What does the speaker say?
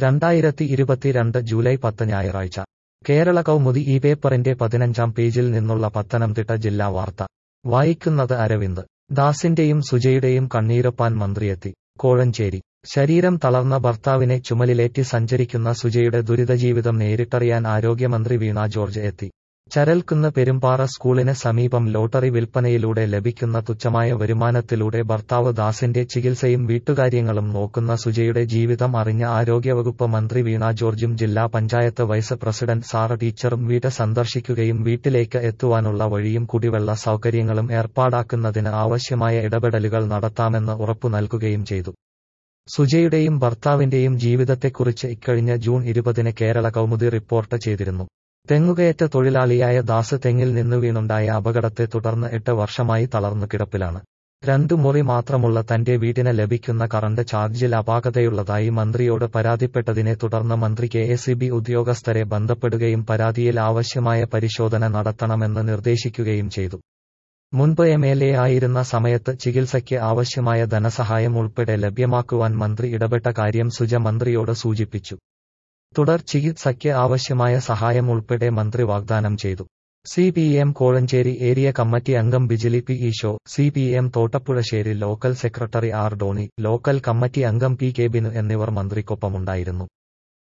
2022 July 10 ഞായറാഴ്ച കേരള കൗമുദി ഈ പേപ്പറിന്റെ 15-ാം പേജിൽ നിന്നുള്ള പത്തനംതിട്ട ജില്ലാ വാർത്ത വായിക്കുന്നത് അരവിന്ദ്. ദാസിന്റെയും സുജയുടെയും കണ്ണീരൊപ്പാൻ മന്ത്രിയെത്തി. കോഴഞ്ചേരി. ശരീരം തളർന്ന ഭർത്താവിനെ ചുമലിലേറ്റി സഞ്ചരിക്കുന്ന സുജയുടെ ദുരിതജീവിതം നേരിട്ടറിയാൻ ആരോഗ്യമന്ത്രി വീണ ജോർജ് എത്തി. ചരൽക്കുന്ന് പെരുമ്പാറ സ്കൂളിന് സമീപം ലോട്ടറി വിൽപ്പനയിലൂടെ ലഭിക്കുന്ന തുച്ഛമായ വരുമാനത്തിലൂടെ ഭർത്താവ് ദാസിന്റെ ചികിത്സയും വീട്ടുകാര്യങ്ങളും നോക്കുന്ന സുജയുടെ ജീവിതം അറിഞ്ഞ ആരോഗ്യവകുപ്പ് മന്ത്രി വീണ ജോർജും ജില്ലാ പഞ്ചായത്ത് വൈസ് പ്രസിഡന്റ് സാറ ടീച്ചറും വീട് സന്ദർശിക്കുകയും വീട്ടിലേക്ക് എത്തുവാനുള്ള വഴിയും കുടിവെള്ള സൗകര്യങ്ങളും ഏർപ്പാടാക്കുന്നതിന് ആവശ്യമായ ഇടപെടലുകൾ നടത്താമെന്ന് ഉറപ്പു നൽകുകയും ചെയ്തു. സുജയുടെയും ഭർത്താവിന്റെയും ജീവിതത്തെക്കുറിച്ച് ഇക്കഴിഞ്ഞ ജൂൺ 20-ന് കേരള കൗമുദി റിപ്പോർട്ട് ചെയ്തിരുന്നു. തെങ്ങുകയറ്റ തൊഴിലാളിയായ ദാസ് തെങ്ങിൽ നിന്ന് വീണുണ്ടായ അപകടത്തെ തുടർന്ന് 8 വർഷമായി തളർന്നു കിടപ്പിലാണ്. 2 മുറി മാത്രമുള്ള തന്റെ വീടിന് ലഭിക്കുന്ന കറണ്ട് ചാർജിൽ അപാകതയുള്ളതായി മന്ത്രിയോട് പരാതിപ്പെട്ടതിനെ തുടർന്ന് മന്ത്രി കെഎസ്ഇബി ഉദ്യോഗസ്ഥരെ ബന്ധപ്പെടുകയും പരാതിയിൽ ആവശ്യമായ പരിശോധന നടത്തണമെന്ന് നിർദ്ദേശിക്കുകയും ചെയ്തു. മുൻപ് എംഎൽഎ ആയിരുന്ന സമയത്ത് ചികിത്സയ്ക്ക് ആവശ്യമായ ധനസഹായം ഉൾപ്പെടെ ലഭ്യമാക്കുവാൻ മന്ത്രി ഇടപെട്ട കാര്യം സുജ മന്ത്രിയോട് സൂചിപ്പിച്ചു. തുടർ ചികിത്സയ്ക്ക് ആവശ്യമായ സഹായം ഉൾപ്പെടെ മന്ത്രി വാഗ്ദാനം ചെയ്തു. സിപിഎം കോഴഞ്ചേരി ഏരിയ കമ്മിറ്റി അംഗം Bijili P Eesho, CPM Thottappuzhassery local secretary R Doni, local committee അംഗം പി കെ ബിനു എന്നിവർ മന്ത്രിക്കൊപ്പമുണ്ടായിരുന്നു.